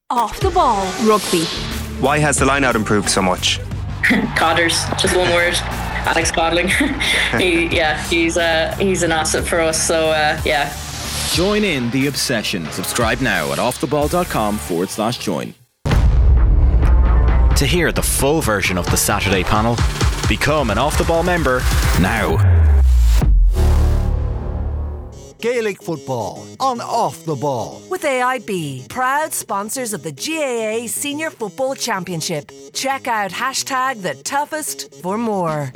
Off the Ball Rugby. Why has the line-out improved so much? Codders, just one word. Alex Codling. He's an asset for us. So yeah. Join in the obsession. Subscribe now at offtheball.com/join. To hear the full version of the Saturday panel, become an Off the Ball member now. Gaelic football on Off the Ball. With AIB, proud sponsors of the GAA Senior Football Championship. Check out #TheToughest for more.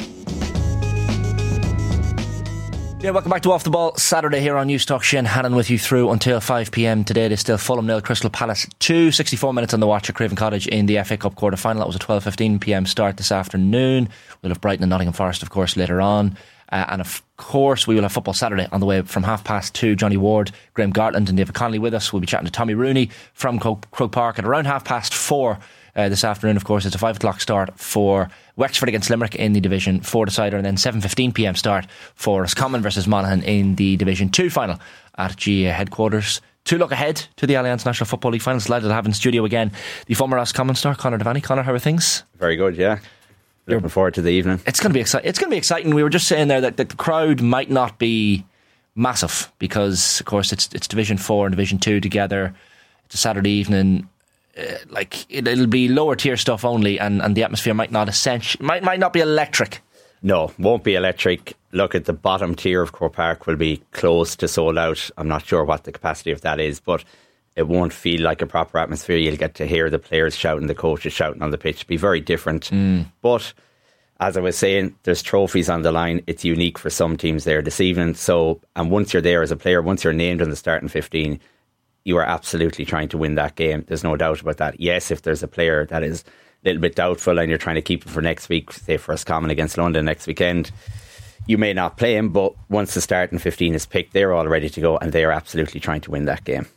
Yeah, welcome back to Off the Ball Saturday here on Newstalk. Shane Hannon with you through until 5pm today. It is still Fulham 0, Crystal Palace 2. 64 minutes on the watch at Craven Cottage in the FA Cup quarter final. That was a 12:15pm start this afternoon. We'll have Brighton and Nottingham Forest, of course, later on. And of course, we will have Football Saturday on the way from 2:30. Johnny Ward, Graham Gartland and David Connolly with us. We'll be chatting to Tommy Rooney from Croke Park at around 4:30. This afternoon, of course, it's a 5 o'clock start for Wexford against Limerick in the Division 4 decider, and then 7:15pm start for Roscommon versus Monaghan in the Division 2 final at GAA headquarters. To look ahead to the Alliance National Football League finals, delighted to have in studio again the former Roscommon star, Conor Devaney. Conor, how are things? Very good, yeah. Looking forward to the evening. It's going to be exciting. It's going to be exciting. We were just saying there that the crowd might not be massive because, of course, it's Division 4 and Division 2 together. It's a Saturday evening. It'll be lower tier stuff only, and the atmosphere might not be electric. No, won't be electric. Look, at the bottom tier of Croke Park will be close to sold out. I'm not sure what the capacity of that is, but it won't feel like a proper atmosphere. You'll get to hear the players shouting, the coaches shouting on the pitch. It'll be very different. But as I was saying, there's trophies on the line. It's unique for some teams there this evening. So, and once you're there as a player, once you're named in the starting 15, you are absolutely trying to win that game. There's no doubt about that. Yes, if there's a player that is a little bit doubtful and you're trying to keep him for next week, say for Roscommon against London next weekend, you may not play him, but once the starting 15 is picked, they're all ready to go and they are absolutely trying to win that game.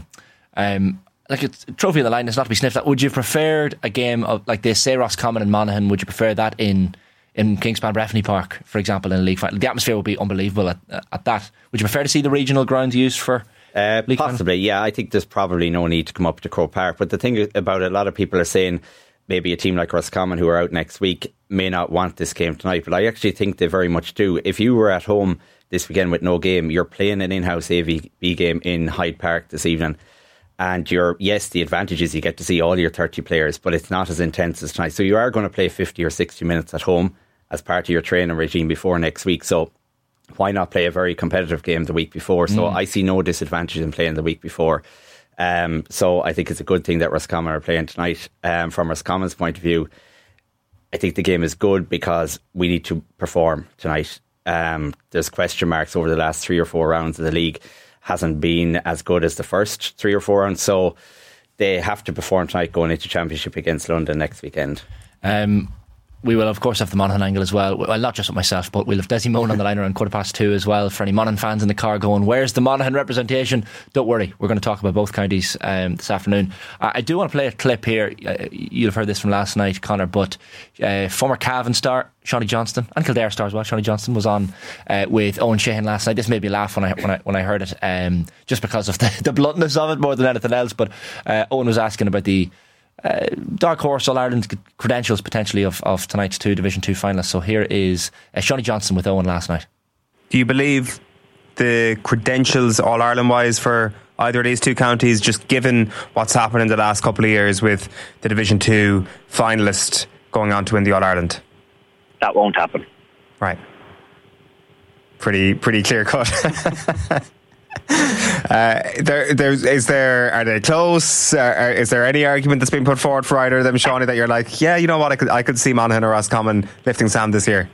Like a trophy on the line is not to be sniffed at. Would you have preferred a game of, like they say, Roscommon and Monaghan? Would you prefer that in Kingspan Breffni Park, for example, in a league final? The atmosphere would be unbelievable at that. Would you prefer to see the regional grounds used for league possibly final? Yeah, I think there's probably no need to come up to Croke Park, but the thing about it, a lot of people are saying maybe a team like Roscommon who are out next week may not want this game tonight, but I actually think they very much do. If you were at home this weekend with no game, you're playing an in-house AVB game in Hyde Park this evening, and the advantage is you get to see all your 30 players, but it's not as intense as tonight. So you are going to play 50 or 60 minutes at home as part of your training regime before next week. So why not play a very competitive game the week before? So I see no disadvantage in playing the week before. So I think it's a good thing that Roscommon are playing tonight. From Roscommon's point of view, I think the game is good because we need to perform tonight. There's question marks over the last 3 or 4 rounds of the league. Hasn't been as good as the first 3 or 4 rounds, so they have to perform tonight going into Championship against London next weekend. We will, of course, have the Monaghan angle as well. Well, not just with myself, but we'll have Desi Moan on the line around 2:15 as well. For any Monaghan fans in the car going, where's the Monaghan representation? Don't worry, we're going to talk about both counties this afternoon. I do want to play a clip here. You've heard this from last night, Conor, but former Cavan star Shawnee Johnston, and Kildare star as well, Shawnee Johnston, was on with Owen Sheehan last night. This made me laugh when I heard it, just because of the bluntness of it more than anything else. But Owen was asking about the dark horse All Ireland credentials potentially of tonight's 2 Division 2 finalists. So here is Shawnee Johnston with Owen last night. Do you believe the credentials All Ireland wise for either of these 2 counties, just given what's happened in the last couple of years with the Division 2 finalist going on to win the All Ireland? That won't happen. Right. Pretty clear cut. Are they close? Is there any argument that's been put forward for either of them, Shawnee, that you're like, yeah, you know what, I could see Monaghan or Roscommon lifting Sam this year?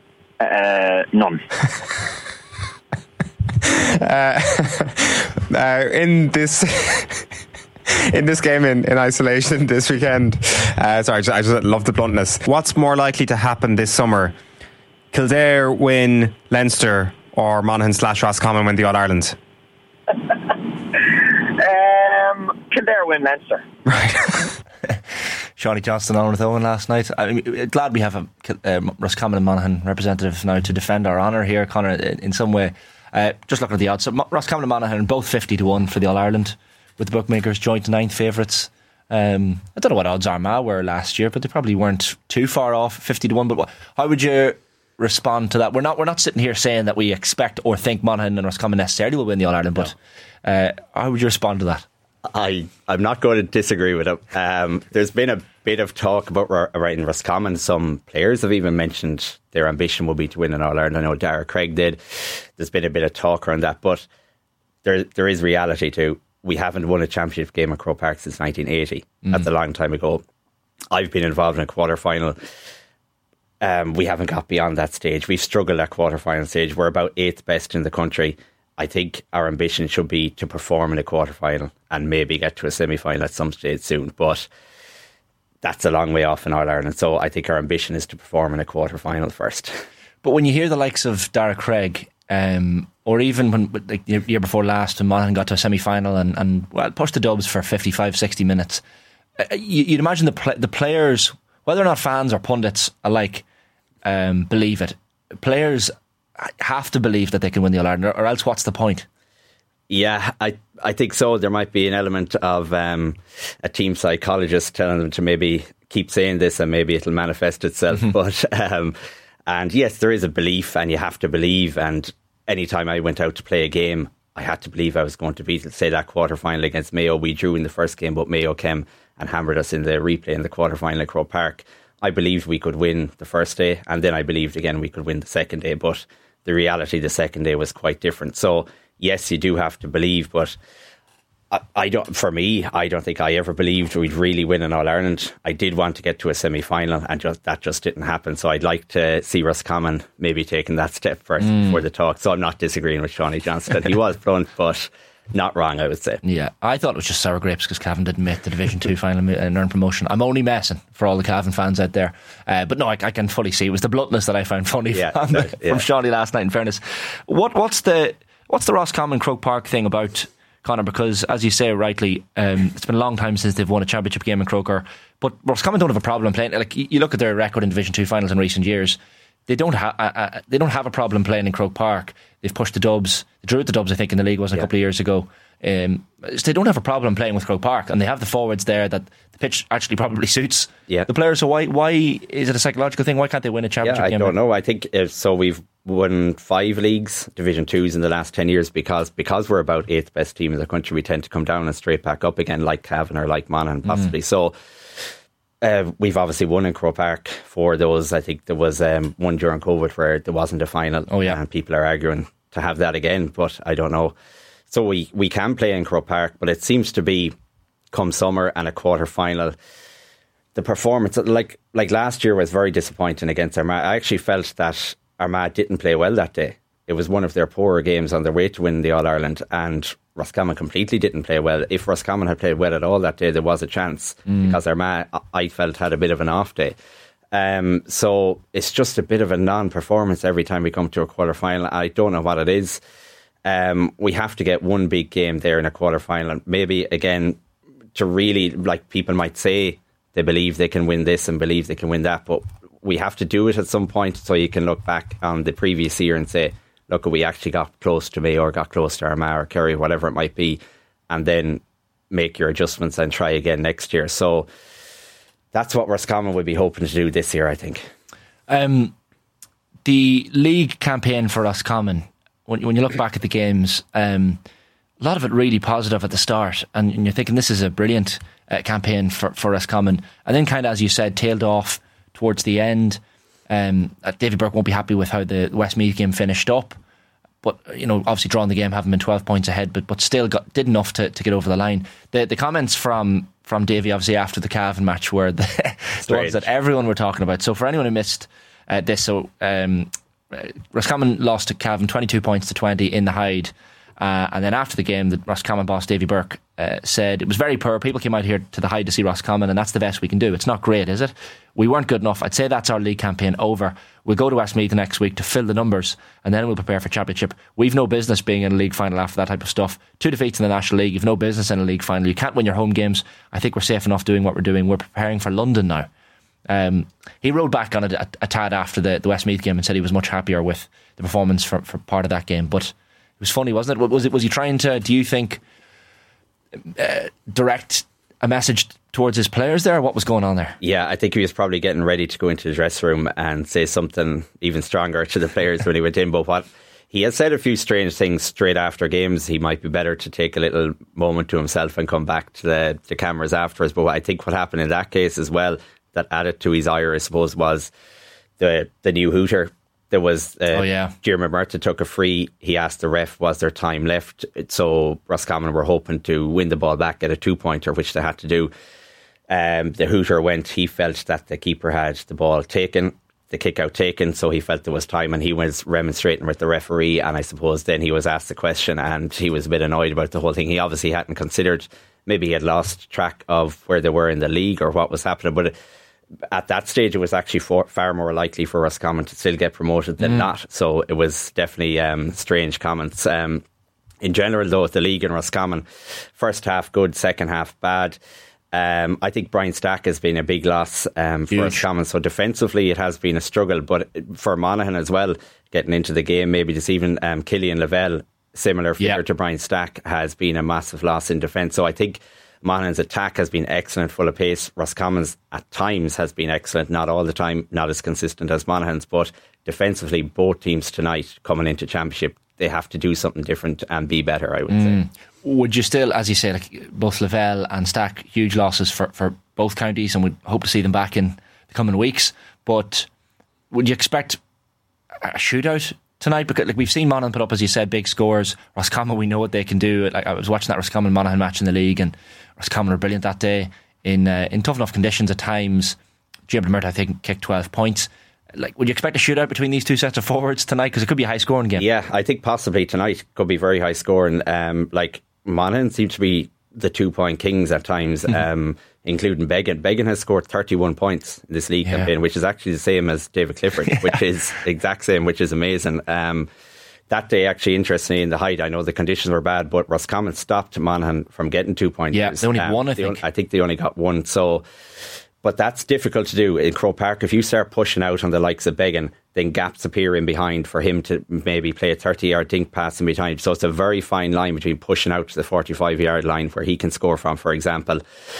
None. In this game in isolation this weekend, I just love the bluntness. What's more likely to happen this summer? Kildare win Leinster or Monaghan / Roscommon win the All Ireland? Kildare win Leinster. Right. Shawnee Johnston on with Owen last night. I'm glad we have a Roscommon and Monaghan representative now to defend our honour here, Conor, in some way. Just looking at the odds, so Roscommon and Monaghan both 50-1 for the All Ireland, with the bookmakers joint 9th favourites. I don't know what odds Armagh were last year, but they probably weren't too far off, 50-1. But how would you respond to that? We're not sitting here saying that we expect or think Monaghan and Roscommon necessarily will win the All-Ireland, but how would you respond to that? I'm not going to disagree with it. There's been a bit of talk about in Roscommon. Some players have even mentioned their ambition will be to win an All-Ireland. I know Dara Craig did. There's been a bit of talk around that, but there is reality too. We haven't won a championship game at Croke Park since 1980. That's a long time ago. I've been involved in a quarter-final. We haven't got beyond that stage. We've struggled at quarter-final stage. We're about 8th best in the country. I think our ambition should be to perform in a quarter-final and maybe get to a semi-final at some stage soon. But that's a long way off in All-Ireland. So I think our ambition is to perform in a quarter-final first. But when you hear the likes of Dara Craig, or even when the year before last when Monaghan got to a semi-final and pushed the Dubs for 55, 60 minutes, you'd imagine the players, whether or not fans or pundits alike, believe it. Players have to believe that they can win the All-Ireland, or else what's the point? Yeah, I think so. There might be an element of a team psychologist telling them to maybe keep saying this and maybe it'll manifest itself. But and yes, there is a belief and you have to believe. And anytime I went out to play a game, I had to believe I was going to beat, say, that quarter-final against Mayo. We drew in the first game, but Mayo came and hammered us in the replay in the quarter-final at Croke Park. I believed we could win the first day, and then I believed again we could win the second day. But the reality the second day was quite different. So yes, you do have to believe, but I don't think I ever believed we'd really win an All-Ireland. I did want to get to a semi-final and that just didn't happen. So I'd like to see Roscommon maybe taking that step first before the talk. So I'm not disagreeing with Shawnee Johnston. He was blunt, but not wrong, I would say. Yeah, I thought it was just sour grapes because Cavan didn't make the Division 2 final and earn promotion. I'm only messing for all the Cavan fans out there. But no, I can fully see it was the bluntness that I found funny from Shawnee last night, in fairness. What's the Roscommon Croke Park thing about, Conor? Because as you say rightly, it's been a long time since they've won a championship game in Croker, but Roscommon don't have a problem playing. Like, you look at their record in Division 2 finals in recent years, they don't have a problem playing in Croke Park. They've pushed the Dubs. They drew at the Dubs, I think, in the league was a couple of years ago. So they don't have a problem playing with Croke Park, and they have the forwards there that the pitch actually probably suits the players. So why is it a psychological thing? Why can't they win a championship game? I don't know. I think so. We've won 5 leagues, Division 2s in the last 10 years because we're about 8th best team in the country. We tend to come down and straight back up again, like Cavan or like Monaghan possibly. So we've obviously won in Croke Park for those. I think there was one during COVID where there wasn't a final. And people are arguing to have that again, but I don't know. So we can play in Croke Park, but it seems to be come summer and a quarter final, the performance like last year was very disappointing against Armagh. I actually felt that Armagh didn't play well that day. It was one of their poorer games on their way to win the All-Ireland, and Roscommon completely didn't play well. If Roscommon had played well at all that day, there was a chance, because Armagh, I felt, had a bit of an off day. So it's just a bit of a non-performance every time we come to a quarter-final. I don't know what it is. We have to get one big game there in a quarter-final. Maybe, again, to really, like, people might say they believe they can win this and believe they can win that, but we have to do it at some point so you can look back on the previous year and say, look, we actually got close to Mayo or got close to Armagh or Kerry, whatever it might be, and then make your adjustments and try again next year. So that's what Roscommon would be hoping to do this year, I think. The league campaign for Roscommon, when you look back at the games, a lot of it really positive at the start, and you're thinking this is a brilliant campaign for Roscommon, and then kind of, as you said, tailed off towards the end. Davy Burke won't be happy with how the Westmeath game finished up, but obviously drawing the game, having been 12 points ahead, but still did enough to get over the line. The comments from Davy, obviously after the Cavan match, were the ones that everyone were talking about. So for anyone who missed this, Roscommon lost to Cavan 22 points to 20 in the Hyde. And then after the game, the Roscommon boss, Davy Burke, said it was very poor. People came out here to the Hyde to see Roscommon, and that's the best we can do. It's not great, is it? We weren't good enough. I'd say that's our league campaign over. We'll go to Westmeath next week to fill the numbers, and then we'll prepare for championship. We've no business being in a league final after that type of stuff. 2 defeats in the National League. You've no business in a league final. You can't win your home games. I think we're safe enough doing what we're doing. We're preparing for London now. He rode back on it a tad after the Westmeath game and said he was much happier with the performance for part of that game. But it was funny, wasn't it? Was he trying to, do you think, direct a message towards his players there? What was going on there? Yeah, I think he was probably getting ready to go into the dressing room and say something even stronger to the players when he went in. But what he has said a few strange things straight after games. He might be better to take a little moment to himself and come back to the cameras afterwards. But I think what happened in that case as well, that added to his ire, I suppose, was the new hooter. There was Diarmuid Murtagh took a free. He asked the ref, was there time left? So Roscommon were hoping to win the ball back, get a 2-pointer, which they had to do. The hooter went, he felt that the keeper had the ball taken, the kick out taken, so he felt there was time, and he was remonstrating with the referee, and I suppose then he was asked the question and he was a bit annoyed about the whole thing. He obviously hadn't considered, maybe he had lost track of where they were in the league or what was happening, but at that stage it was actually far more likely for Roscommon to still get promoted than not. So it was definitely strange comments. In general though, the league in Roscommon, first half good, second half bad. I think Brian Stack has been a big loss for Roscommon. So defensively it has been a struggle, but for Monaghan as well, getting into the game maybe this evening, Killian Lavelle, similar figure to Brian Stack, has been a massive loss in defence. So I think Monaghan's attack has been excellent, full of pace. Roscommon's at times has been excellent, not all the time, not as consistent as Monaghan's, but defensively both teams tonight coming into Championship, they have to do something different and be better, I would say. Would you still, as you say, like both Lavelle and Stack, huge losses for both counties, and would hope to see them back in the coming weeks, but would you expect a shootout tonight? Because like we've seen Monaghan put up, as you said, big scores. Roscommon, we know what they can do. Like I was watching that Roscommon Monaghan match in the league, and Roscommon were brilliant that day in tough enough conditions at times. Diarmuid Murtagh, I think, kicked 12 points. Like, would you expect a shootout between these two sets of forwards tonight? Because it could be a high scoring game. Yeah, I think possibly tonight could be very high scoring. Like Monaghan seem to be the 2-point kings at times, including Beggan. Beggan has scored 31 points in this league campaign, which is actually the same as David Clifford, which is exact same, which is amazing. That day, actually, interestingly, in the height, I know the conditions were bad, but Roscommon stopped Monaghan from getting 2 points. Yeah, they only won, I think. I think they only got one. So, but that's difficult to do in Croke Park. If you start pushing out on the likes of Beggan, then gaps appear in behind for him to maybe play a 30-yard dink pass in behind. So it's a very fine line between pushing out to the 45-yard line where he can score from, for example.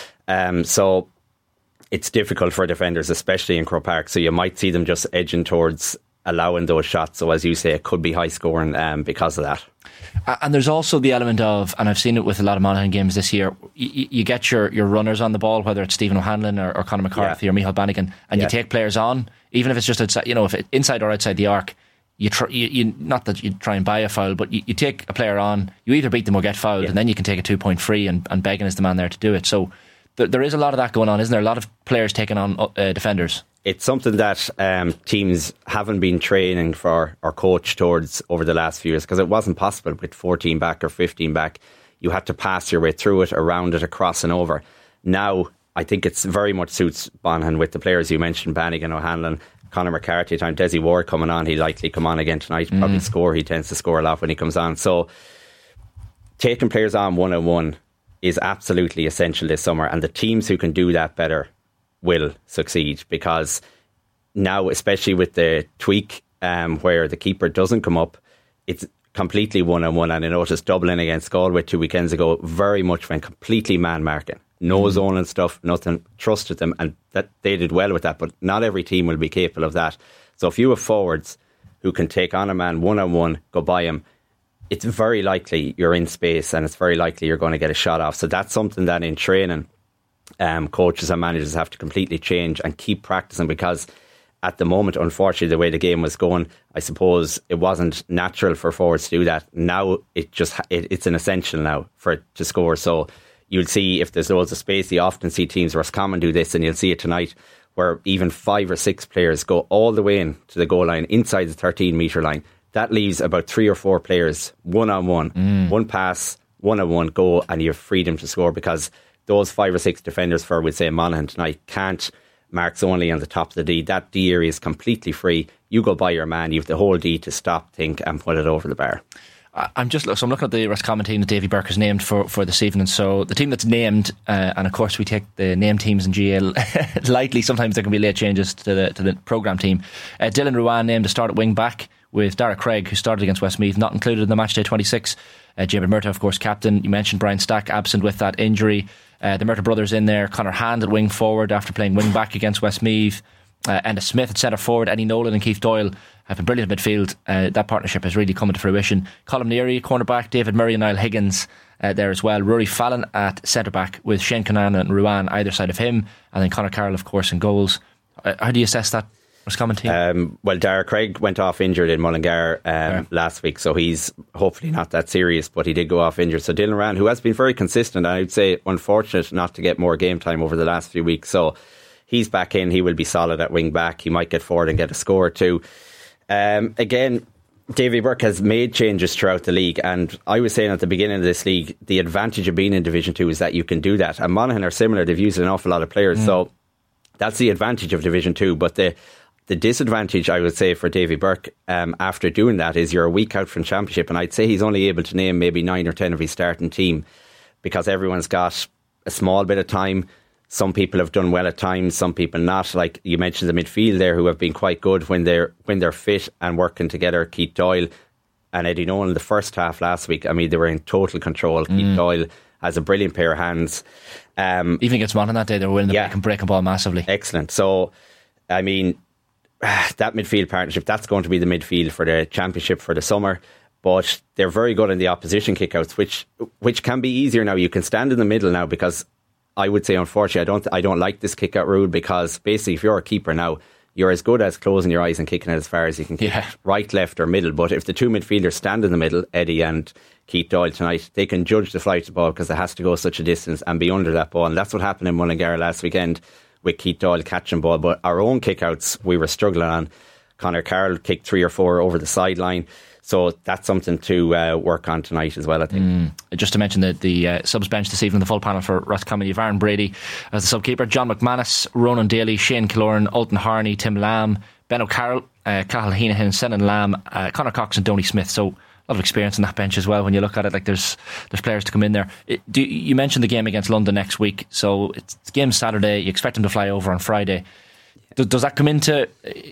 So it's difficult for defenders, especially in Croke Park. So you might see them just edging towards allowing those shots. So as you say, it could be high scoring because of that. And there's also the element of, and I've seen it with a lot of Monaghan games this year, you get your runners on the ball, whether it's Stephen O'Hanlon or Conor McCarthy or Micheál Bannigan, and you take players on, even if it's just outside, if it's inside or outside the arc. You not that you try and buy a foul, but you take a player on, you either beat them or get fouled, and then you can take a 2-point free, and Beggan is the man there to do it. So there is a lot of that going on, isn't there? A lot of players taking on defenders. It's something that teams haven't been training for or coached towards over the last few years, because it wasn't possible with 14 back or 15 back. You had to pass your way through it, around it, across and over. Now, I think it's very much suits Monaghan with the players you mentioned, Bannigan, O'Hanlon, Conor McCarthy, time Desi Ward coming on. He'll likely come on again tonight, probably score. He tends to score a lot when he comes on. So taking players on one-on-one is absolutely essential this summer, and the teams who can do that better will succeed, because now, especially with the tweak where the keeper doesn't come up, it's completely one-on-one. And I noticed Dublin against Galway 2 weekends ago very much went completely man-marking, no zone and stuff, nothing, trusted them, and that they did well with that. But not every team will be capable of that. So if you have forwards who can take on a man one-on-one, go by him, it's very likely you're in space, and it's very likely you're going to get a shot off. So that's something that in training coaches and managers have to completely change and keep practicing, because at the moment, unfortunately, the way the game was going, I suppose it wasn't natural for forwards to do that. Now it's an essential now for it to score. So you'll see, if there's loads of space, you often see teams, Roscommon do this, and you'll see it tonight, where even 5 or 6 players go all the way in to the goal line, inside the 13-metre line. That leaves about 3 or 4 players one-on-one, one pass, one-on-one, go, and you have freedom to score, because those 5 or 6 defenders for, we'd say, Monaghan tonight can't marks only on the top of the D. That D area is completely free. You go by your man, you have the whole D to stop, think, and put it over the bar. I'm looking at the Roscommon team that Davy Burke has named for this evening. So the team that's named, and of course we take the named teams in GAA lightly. Sometimes there can be late changes to the programme team. Dylan Ruan named to start at wing back, with Dara Craig, who started against Westmeath, not included in the matchday 26. Diarmuid Murtagh, of course, captain. You mentioned Brian Stack absent with that injury. The Murta brothers in there. Conor Hand at wing forward after playing wing back against Westmeath. Enda Smith at centre forward. Eddie Nolan and Keith Doyle have been brilliant at midfield. That partnership has really come into fruition. Colm Neary cornerback, David Murray and Niall Higgins there as well. Rory Fallon at centre back with Shane Conana and Ruan either side of him, and then Conor Carroll of course in goals. How do you assess that Roscommon team? Well, Dara Craig went off injured in Mullingar last week, so he's hopefully not that serious, but he did go off injured. So Dylan Rand, who has been very consistent, and I'd say unfortunate not to get more game time over the last few weeks, so he's back in. He will be solid at wing back. He might get forward and get a score or two. Again, Davy Burke has made changes throughout the league, and I was saying at the beginning of this league, the advantage of being in Division 2 is that you can do that. And Monaghan are similar. They've used an awful lot of players, so that's the advantage of Division 2. But the disadvantage, I would say, for Davy Burke after doing that is you're a week out from Championship, and I'd say he's only able to name maybe 9 or 10 of his starting team because everyone's got a small bit of time. Some people have done well at times, some people not. Like you mentioned the midfield there, who have been quite good when they're fit and working together. Keith Doyle and Eddie Nolan the first half last week, I mean, they were in total control. Keith Doyle has a brilliant pair of hands. Even against Monaghan that day, they were winning the back and breaking ball massively. Excellent. So, I mean, that midfield partnership, that's going to be the midfield for the Championship for the summer. But they're very good in the opposition kickouts, which can be easier now. You can stand in the middle now because I would say, unfortunately, I don't like this kick-out rule because basically if you're a keeper now, you're as good as closing your eyes and kicking it as far as you can kick right, left or middle. But if the two midfielders stand in the middle, Eddie and Keith Doyle tonight, they can judge the flight of the ball because it has to go such a distance and be under that ball. And that's what happened in Mullingar last weekend with Keith Doyle catching ball. But our own kick-outs, we were struggling on. Conor Carroll kicked 3 or 4 over the sideline. So that's something to work on tonight as well, I think. Just to mention the subs bench this evening, the full panel for Roscommon, you've Aaron Brady as the subkeeper, John McManus, Ronan Daly, Shane Killorn, Alton Harney, Tim Lamb, Ben O'Carroll, Cathal Heenahan, Senan Lamb, Conor Cox and Donny Smith. So a lot of experience on that bench as well when you look at it. Like there's players to come in there. You mentioned the game against London next week, so it's the game Saturday. You expect them to fly over on Friday. Does that come into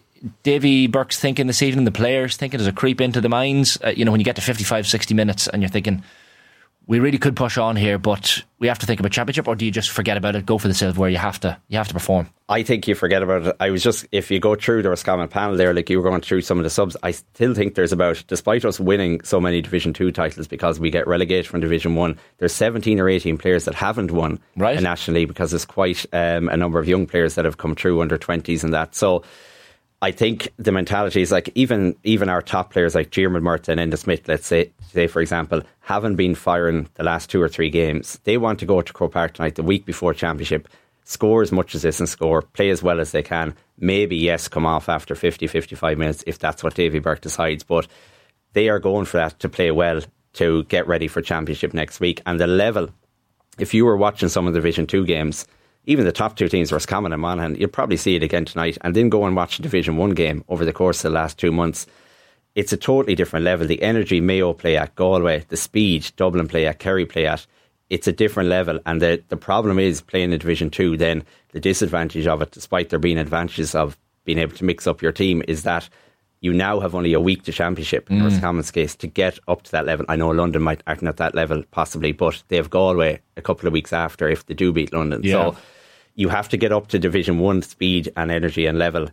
Davy Burke's thinking this evening, the players thinking? Does it creep into the minds? When you get to 55, 60 minutes and you're thinking, we really could push on here, but we have to think about Championship, or do you just forget about it, go for the silverware? You have to perform. I think you forget about it. If you go through the Roscommon panel there, like you were going through some of the subs, I still think there's despite us winning so many Division 2 titles because we get relegated from Division 1, there's 17 or 18 players that haven't won a National League because there's quite a number of young players that have come through under 20s and that. So I think the mentality is like even our top players like Diarmuid Murta and Enda Smith, let's say for example, haven't been firing the last 2 or 3 games. They want to go to Croke Park tonight, the week before Championship, score as much as this and score, play as well as they can. Maybe, yes, come off after 50, 55 minutes if that's what Davy Burke decides. But they are going for that to play well, to get ready for Championship next week. And the level, if you were watching some of the Division 2 games, even the top 2 teams, Roscommon and Monaghan, you'll probably see it again tonight, and then go and watch a Division 1 game over the course of the last 2 months. It's a totally different level. The energy Mayo play at, Galway, the speed Dublin play at, Kerry play at, it's a different level. And the problem is playing in Division 2, then the disadvantage of it, despite there being advantages of being able to mix up your team, is that you now have only a week to Championship, in Roscommon's case, to get up to that level. I know London aren't at that level, possibly, but they have Galway a couple of weeks after if they do beat London. Yeah. So you have to get up to Division 1 speed and energy and level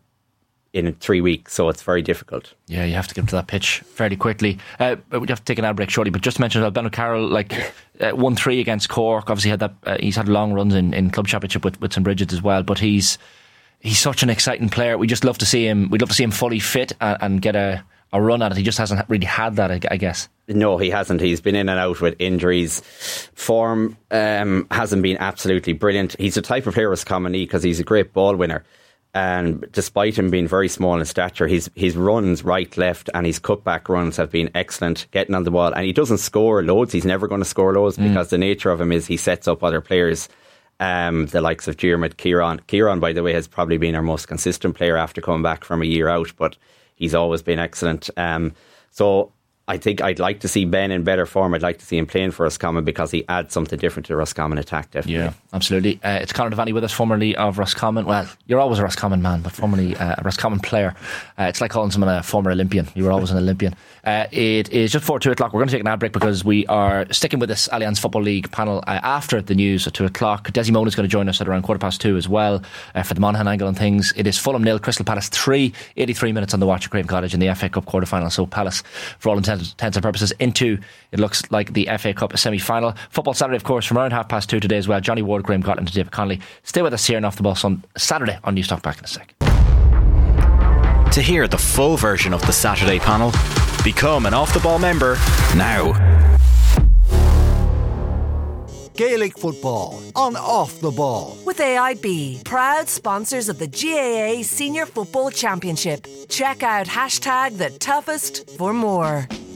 in 3 weeks, so it's very difficult. Yeah, you have to get to that pitch fairly quickly. We have to take an ad break shortly, but just to mention Ben O'Carroll, 1-3 against Cork. Obviously had that. He's had long runs in club championship with St Bridget's as well, but he's such an exciting player. We'd love to see him fully fit and get a run at it. He just hasn't really had that, I guess. No, he hasn't. He's been in and out with injuries. Form hasn't been absolutely brilliant. He's the type of player as Common E because he's a great ball winner. And despite him being very small in stature, his runs right, left and his cutback runs have been excellent, getting on the ball. And he doesn't score loads. He's never going to score loads because the nature of him is he sets up other players. The likes of Diarmuid, Kieran, by the way, has probably been our most consistent player after coming back from a year out, but he's always been excellent. So I think I'd like to see Ben in better form. I'd like to see him playing for Roscommon because he adds something different to the Roscommon attack, definitely. Yeah, absolutely. It's Conor Devaney with us, formerly of Roscommon. Well, you're always a Roscommon man, but formerly a Roscommon player. It's like calling someone a former Olympian. You were always an Olympian. It is just before 2 o'clock. We're going to take an ad break because we are sticking with this Allianz Football League panel after the news at 2 o'clock. Desi Mona is going to join us at around 2:15 as well for the Monaghan angle on things. It is Fulham 0, Crystal Palace 3, 83 minutes on the watch at Craven Cottage in the FA Cup quarter-final. So Palace, for all intents and purposes, into, it looks like, the FA Cup semi-final. Football Saturday, of course, from around 2:30 today as well. Johnny Ward, Graham Gotland and David Connolly. Stay with us here and Off the Ball on Saturday on Newstalk. Back in a sec. To hear the full version of the Saturday panel, become an Off the Ball member now. Gaelic football on Off the Ball. With AIB, proud sponsors of the GAA Senior Football Championship. Check out #TheToughest for more.